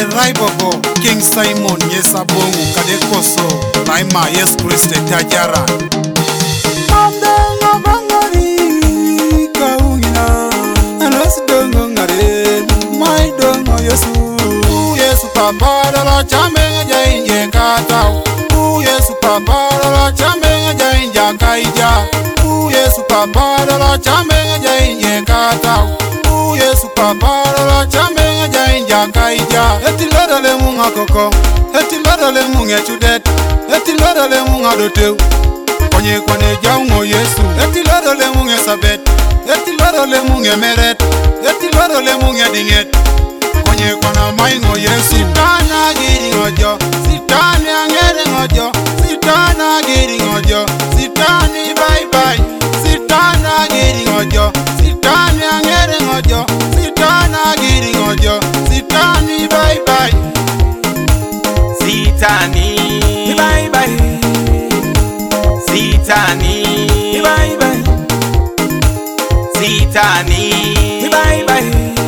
Raibobo King Simon Yesabongu Kadekoso Naima Yes Christe Tajara Mamdengo bangari kaungina Anasidongo ngare Maidongo Yesu Yesu papa dala chamenga jainje katao Yesu papa dala chamenga jainja kaija Yesu papa dala chamenga jainje katao Yesu papa dala chamenga jainja kaija Eti lada le munga koko Eti lada le munga chudet Eti lada le munga doteu Konye kone jaungo Yesu Eti lada le munga sabet Eti lada le munga meret Eti lada le munga dinget Konye kona maingo Yesu Sitana giri ngojo Sitani angere ngojo Sitana giri ngojo Sitani bye bye Sitana giri ngojo Sitani angere ngojo Sitana giri ngojo Sitani bye bye Sitani bye bye Sitani bye bye Sitani bye bye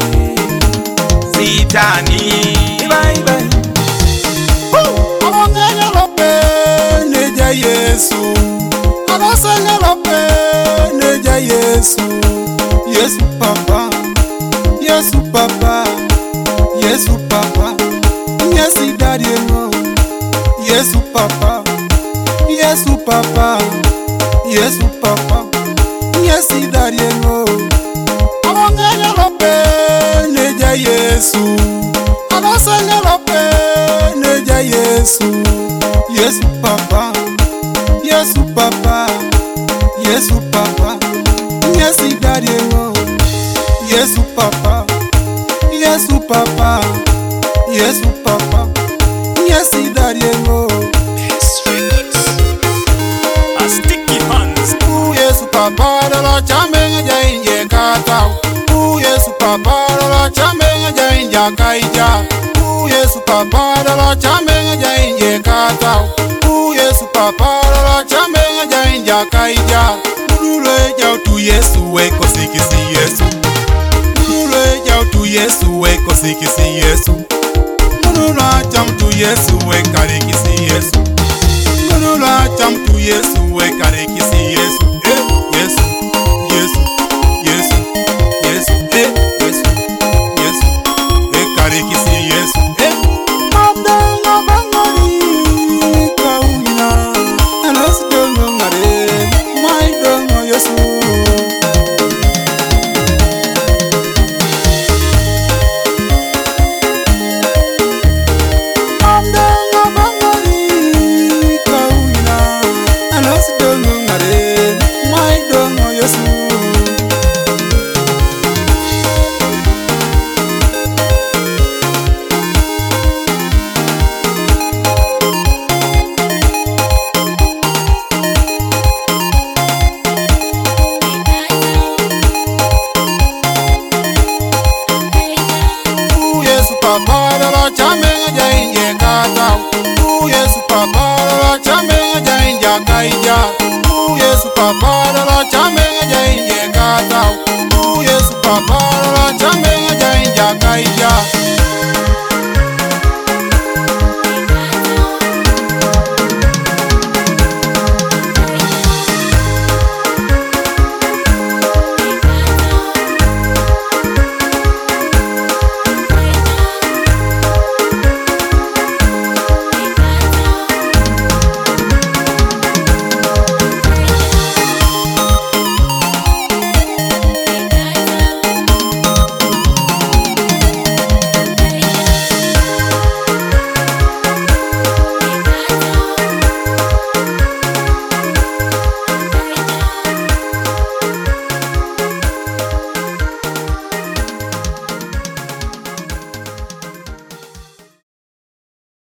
Sitani bye bye Amongenya lope neja Yesu Amosenya lope neja Yesu Yesu papa Yesu papa Yesu papa Yesu daddy no Yesu papa Yesu papa Yesu papa Yesu daddy no Amongenya lope neja Yesu Amosenya lope neja Yesu Yesu papa Yesu papa Yesu papa Yesu daddy no Yesu papa Yesu papa Yesu papa Yesu daddy no A sticky hands Yesu papa dala chamenga jainje katao Yesu papa dala chamenga jainja kaija Yesu papa dala chamenga jainje katao Yesu papa dala chamenga jainja kaija Mudule jau tu Yesu weko sikisi Yesu Mudule jau tu Yesu weko sikisi Yesu Mudula cham tu Yesu wekarikisi Yesu Mudula cham tu Yesu wekarikisi Yesu Yesu Yesu Yesu Yesu Yesu Yesu wekarikisi Yesu